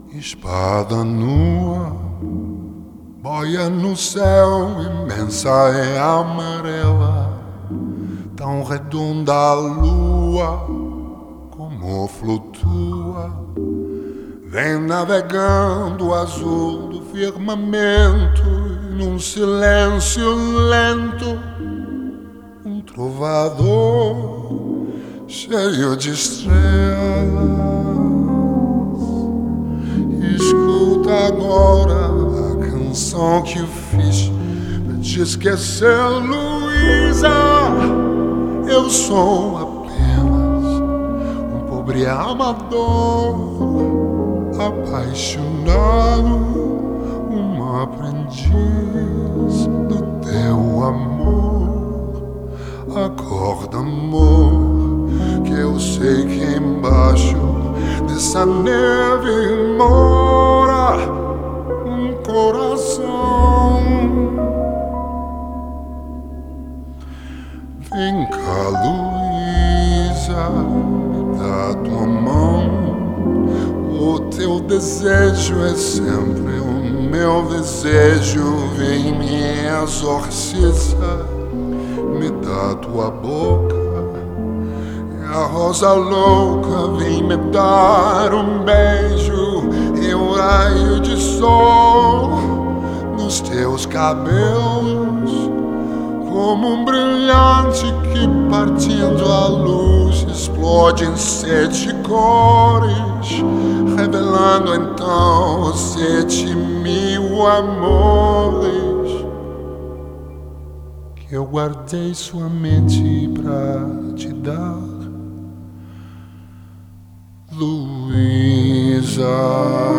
Espada nua, boia no céu, imensa é amarela, tão redonda a lua como flutua. Vem navegando o azul do firmamento, e num silêncio lento, um trovador cheio de estrelas. Escuta agora a canção que eu fiz pra te esquecer, Luísa. Eu sou apenas um pobre amador, apaixonado, um aprendiz do teu amor. Acorda, amor, que eu sei que embaixo dessa neve mora um coração. Vem cá, Luísa, me dá tua mão. O teu desejo é sempre o meu desejo. Vem, me exorciza, me dá tua boca. A rosa louca vem me dar um beijo, e um raio de sol nos teus cabelos, como um brilhante que partindo a luz explode em 7 cores, revelando então 7.000 amores que eu guardei somente pra te dar, Luísa.